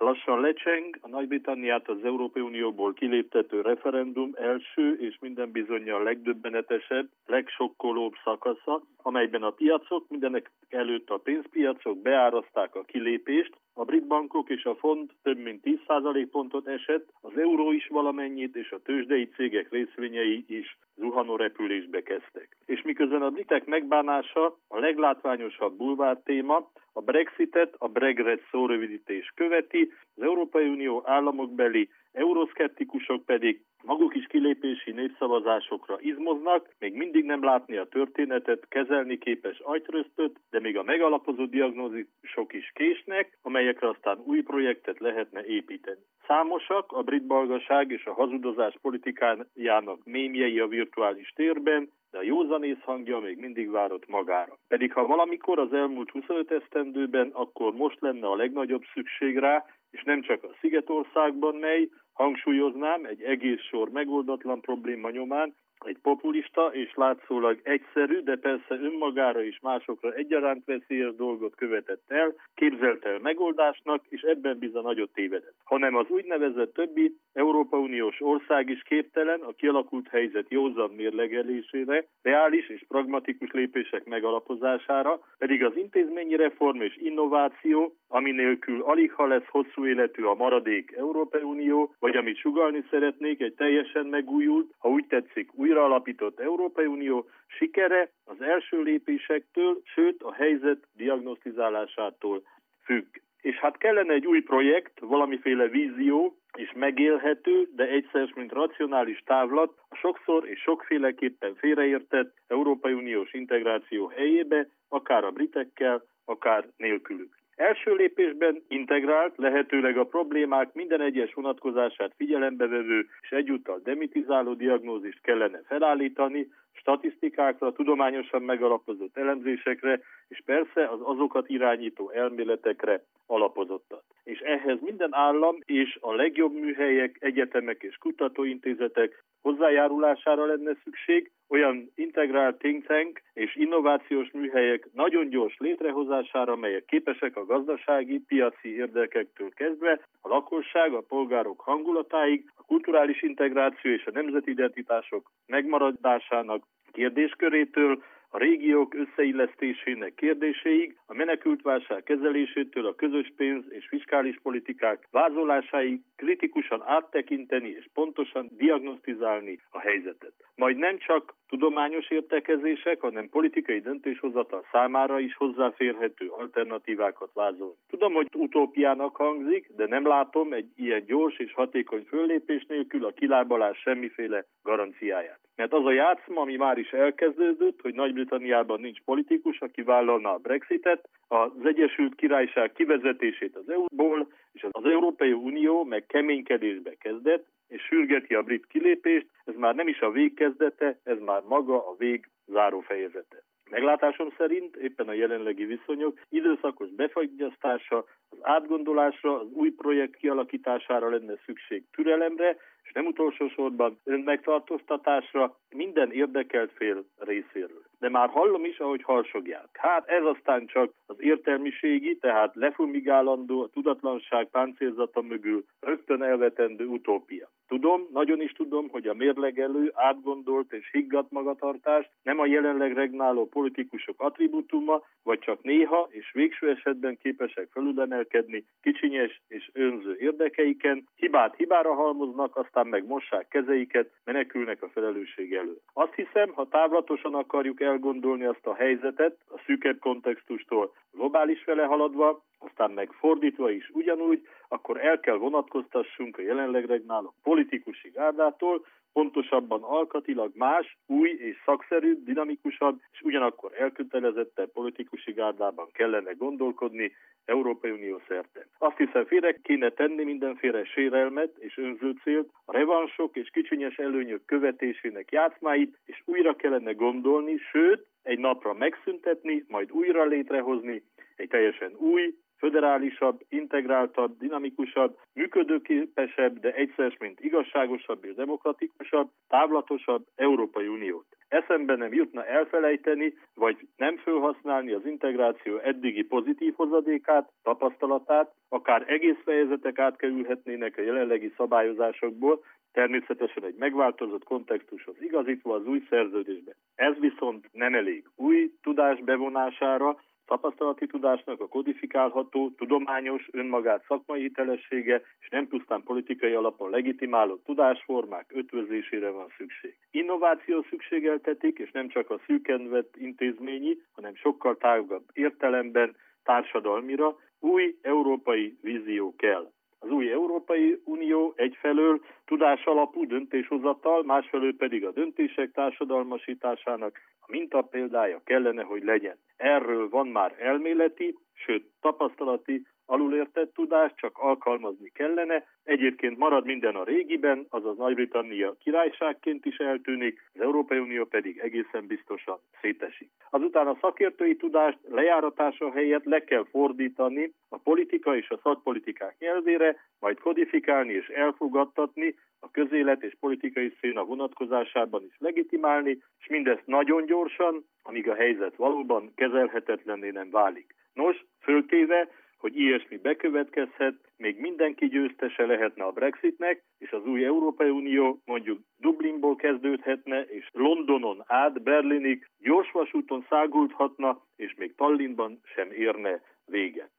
lassan lecseng a Nagy-Britanniát az Európai Unióból kiléptető referendum első és minden bizonnyal legdöbbenetesebb, legsokkolóbb szakasza, amelyben a piacok, mindenek előtt a pénzpiacok beárazták a kilépést, a brit bankok és a font több mint 10% pontot esett, az euró is valamennyit, és a tőzsdei cégek részvényei is zuhanó repülésbe kezdtek. És miközben a britek megbánása a leglátványosabb bulvár téma, a Brexitet a Brexit szórövidítés követi, az Európai Unió államokbeli euroszkeptikusok pedig maguk is kilépési népszavazásokra izmoznak, még mindig nem látni a történetet kezelni képes agytröztöt, de még a megalapozott diagnózisok is késnek, amelyekre aztán új projektet lehetne építeni. Számosak a brit balgaság és a hazudozás politikájának mémjei a virtuális térben, de a józanész hangja még mindig várott magára. Pedig ha valamikor az elmúlt 25 esztendőben, akkor most lenne a legnagyobb szükség rá, és nem csak a Szigetországban, mely, hangsúlyoznám, egy egész sor megoldatlan probléma nyomán, egy populista és látszólag egyszerű, de persze önmagára és másokra egyaránt veszélyes dolgot követett el, képzelt el megoldásnak, és ebben bizony nagyot tévedett. Hanem az úgynevezett többi Európai Uniós ország is képtelen a kialakult helyzet józan mérlegelésére, reális és pragmatikus lépések megalapozására, pedig az intézményi reform és innováció, ami nélkül alig ha lesz hosszú életű a maradék Európai Unió, vagy amit sugallni szeretnék, egy teljesen megújult, ha úgy tetszik, újraalapított Európai Unió sikere az első lépésektől, sőt a helyzet diagnosztizálásától függ. És hát kellene egy új projekt, valamiféle vízió, és megélhető, de egyszer, mint racionális távlat a sokszor és sokféleképpen félreértett Európai Uniós integráció helyébe, akár a britekkel, akár nélkülük. Első lépésben integrált, lehetőleg a problémák minden egyes vonatkozását figyelembe vevő és egyúttal demitizáló diagnózist kellene felállítani, statisztikákra, tudományosan megalapozott elemzésekre, és persze az azokat irányító elméletekre alapozottat. És ehhez minden állam és a legjobb műhelyek, egyetemek és kutatóintézetek hozzájárulására lenne szükség, olyan integrált think tank és innovációs műhelyek nagyon gyors létrehozására, melyek képesek a gazdasági, piaci érdekektől kezdve a lakosság, a polgárok hangulatáig, a kulturális integráció és a nemzeti identitások megmaradásának kérdéskörétől, a régiók összeillesztésének kérdéséig, a menekültválság kezelésétől a közös pénz és fiskális politikák vázolásáig kritikusan áttekinteni és pontosan diagnosztizálni a helyzetet. Majd nem csak tudományos értekezések, hanem politikai döntéshozatal számára is hozzáférhető alternatívákat vázolni. Tudom, hogy utópiának hangzik, de nem látom egy ilyen gyors és hatékony föllépés nélkül a kilábalás semmiféle garanciáját. Mert az a játszma, ami már is elkezdődött, hogy Nagy-Britanniában nincs politikus, aki vállalna a Brexitet, az Egyesült Királyság kivezetését az EU-ból, és az Európai Unió meg keménykedésbe kezdett, és sürgeti a brit kilépést, ez már nem is a vég kezdete, ez már maga a vég záró fejezete. Meglátásom szerint éppen a jelenlegi viszonyok időszakos befagyasztása, az átgondolásra, az új projekt kialakítására lenne szükség türelemre, és nem utolsó sorban önmegtartóztatásra minden érdekelt fél részéről. De már hallom is, ahogy harsogják. Hát ez aztán csak az értelmiségi, tehát lefumigálandó, a tudatlanság páncélzata mögül rögtön elvetendő utópia. Tudom, nagyon is tudom, hogy a mérlegelő, átgondolt és higgadt magatartás nem a jelenleg regnáló politikusok attribútuma, vagy csak néha és végső esetben képesek felülemelkedni kicsinyes és önző érdekeiken, hibát hibára halmoznak, aztán meg mossák kezeiket, menekülnek a felelősség elől. Azt hiszem, ha távlatosan akarjuk elgondolni azt a helyzetet, a szűkebb kontextustól globális fele haladva, aztán meg fordítva is ugyanúgy, akkor el kell vonatkoztassunk a jelenleg regnáló politikusi gárdától, pontosabban alkatilag más, új és szakszerűbb, dinamikusabb, és ugyanakkor elkötelezettebb politikusi gárdában kellene gondolkodni Európai Unió szerte. Azt hiszem, félre kéne tenni mindenféle sérelmet és önző célt, a revansok és kicsinyes előnyök követésének játszmáit, és újra kellene gondolni, sőt, egy napra megszüntetni, majd újra létrehozni egy teljesen új, föderálisabb, integráltabb, dinamikusabb, működőképesebb, de egyszer mint igazságosabb és demokratikusabb, távlatosabb Európai Uniót. Eszembe nem jutna elfelejteni, vagy nem felhasználni az integráció eddigi pozitív hozadékát, tapasztalatát, akár egész fejezetek átkerülhetnének a jelenlegi szabályozásokból, természetesen egy megváltozott kontextushoz igazítva az új szerződésbe. Ez viszont nem elég. Új tudás bevonására, tapasztalati tudásnak a kodifikálható, tudományos, önmagát szakmai hitelessége és nem pusztán politikai alapon legitimálott tudásformák ötvözésére van szükség. Innováció szükségeltetik, és nem csak a szűken vett intézményi, hanem sokkal tágabb értelemben társadalmira új európai vízió kell. Az új Európai Unió egyfelől tudás alapú döntéshozattal, másfelől pedig a döntések társadalmasításának a mintapéldája kellene, hogy legyen. Erről van már elméleti, sőt tapasztalati, alulértett tudás, csak alkalmazni kellene. Egyébként marad minden a régiben, azaz Nagy-Britannia királyságként is eltűnik, az Európai Unió pedig egészen biztosan szétesik. Azután a szakértői tudást lejáratása helyett le kell fordítani a politika és a szakpolitikák nyelvére, majd kodifikálni és elfogadtatni, a közélet és politikai széna vonatkozásában is legitimálni, és mindezt nagyon gyorsan, amíg a helyzet valóban kezelhetetlenné nem válik. Nos, föltéve, hogy ilyesmi bekövetkezhet, még mindenki győztese lehetne a Brexitnek, és az új Európai Unió mondjuk Dublinból kezdődhetne, és Londonon át Berlinig gyorsvasúton száguldhatna, és még Tallinnban sem érne véget.